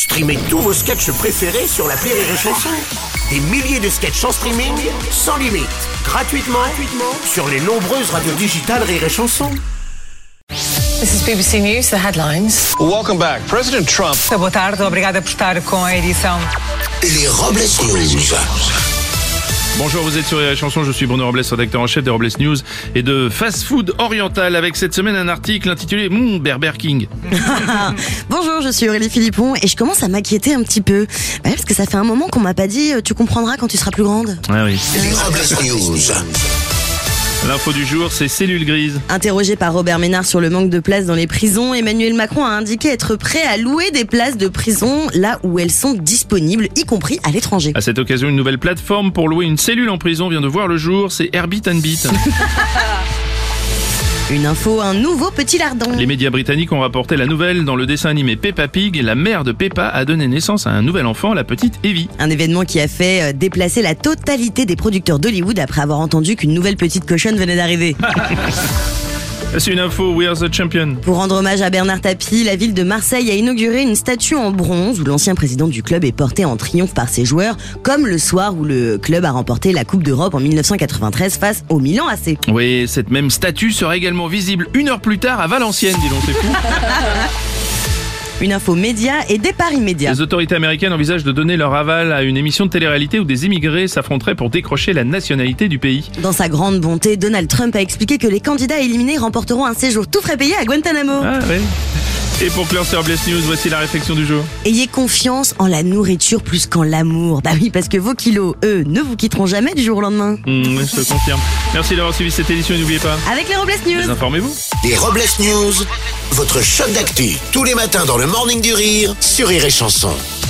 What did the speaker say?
Streamez tous vos sketchs préférés sur l'appli Rire et Chanson. Des milliers de sketchs en streaming, sans limite, gratuitement sur les nombreuses radios digitales Rire et Chanson. This is BBC News, the headlines. Welcome back. President Trump. Boa tarde, obrigada por estar com a edição. Les Robles News. Bonjour, vous êtes sur Rire et Chanson, je suis Bruno Robles, rédacteur en chef des Robles News et de Fast Food Oriental, avec cette semaine un article intitulé Burger King. Bonjour, je suis Aurélie Philippon et je commence à m'inquiéter un petit peu. Ouais, parce que ça fait un moment qu'on m'a pas dit tu comprendras quand tu seras plus grande. Ah oui. Les Robles News. L'info du jour, c'est cellules grises. Interrogé par Robert Ménard sur le manque de places dans les prisons, Emmanuel Macron a indiqué être prêt à louer des places de prison là où elles sont disponibles, y compris à l'étranger. À cette occasion, une nouvelle plateforme pour louer une cellule en prison vient de voir le jour, c'est Airbnb. Une info, un nouveau petit lardon. Les médias britanniques ont rapporté la nouvelle. Dans le dessin animé Peppa Pig, la mère de Peppa a donné naissance à un nouvel enfant, la petite Evie. Un événement qui a fait déplacer la totalité des producteurs d'Hollywood après avoir entendu qu'une nouvelle petite cochonne venait d'arriver. C'est une info, we are the champion. Pour rendre hommage à Bernard Tapie, la ville de Marseille a inauguré une statue en bronze où l'ancien président du club est porté en triomphe par ses joueurs, comme le soir où le club a remporté la Coupe d'Europe en 1993 face au Milan AC. Oui, cette même statue sera également visible 1 heure plus tard à Valenciennes, dis donc, c'est fou. Une info média et départ immédiat. Les autorités américaines envisagent de donner leur aval à une émission de télé-réalité où des immigrés s'affronteraient pour décrocher la nationalité du pays. Dans sa grande bonté, Donald Trump a expliqué que les candidats éliminés remporteront un séjour tout frais payé à Guantanamo. Ah oui. Et pour clore sur Robles News, voici la réflexion du jour. Ayez confiance en la nourriture plus qu'en l'amour. Bah oui, parce que vos kilos, eux, ne vous quitteront jamais du jour au lendemain. Je te confirme. Merci d'avoir suivi cette édition et n'oubliez pas, Avec les Robles News. informez-vous. Les Robles News, votre choc d'actu, tous les matins dans le Morning du Rire sur Rire et Chanson.